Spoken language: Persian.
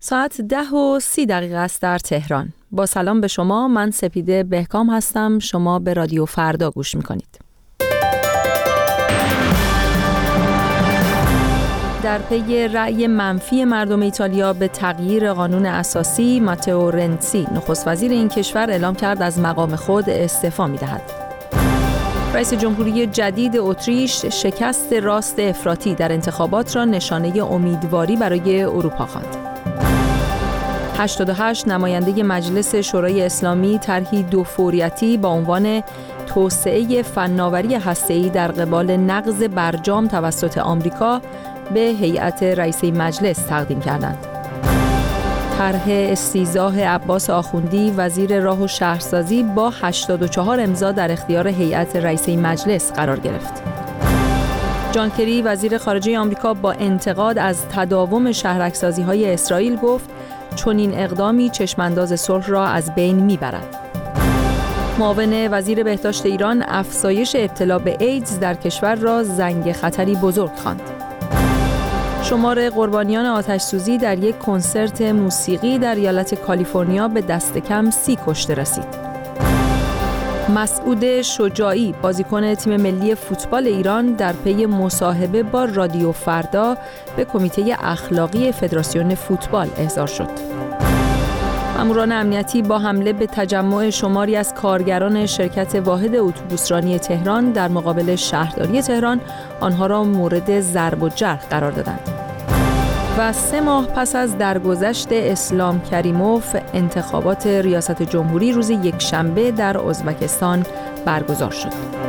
ساعت 10:30 است در تهران. با سلام به شما، من سپیده بهکام هستم. شما به رادیو فردا گوش میکنید. در پی رأی منفی مردم ایتالیا به تغییر قانون اساسی، ماتئو رنزی نخست وزیر این کشور اعلام کرد از مقام خود استعفا می‌دهد. رئیس جمهوری جدید اتریش شکست راست افراطی در انتخابات را نشانه امیدواری برای اروپا خواند. 88 نماینده مجلس شورای اسلامی طرحی دوفوریتی با عنوان توسعه فناوری هسته‌ای در قبال نقض برجام توسط آمریکا به هیئت رئیسه مجلس تقدیم کردند. طرح استیضاح عباس آخوندی وزیر راه و شهرسازی با 84 امضا در اختیار هیئت رئیسه مجلس قرار گرفت. جان کری وزیر خارجه آمریکا با انتقاد از تداوم شهرک‌سازی‌های اسرائیل گفت چنین اقدامی چشمانداز صلح را از بین میبرد. معاون وزیر بهداشت ایران افزایش ابتلا به ایدز در کشور را زنگ خطری بزرگ خواند. شمار قربانیان آتش‌سوزی در یک کنسرت موسیقی در ایالت کالیفرنیا به دست کم 30 کشته رسید. مسعود شجاعی بازیکن تیم ملی فوتبال ایران در پی مصاحبه با رادیو فردا به کمیته اخلاقی فدراسیون فوتبال احضار شد. ماموران امنیتی با حمله به تجمع شماری از کارگران شرکت واحد اتوبوسرانی تهران در مقابل شهرداری تهران آنها را مورد ضرب و جرح قرار دادند. و 3 ماه پس از درگذشت اسلام کریموف انتخابات ریاست جمهوری روز یکشنبه در ازبکستان برگزار شد.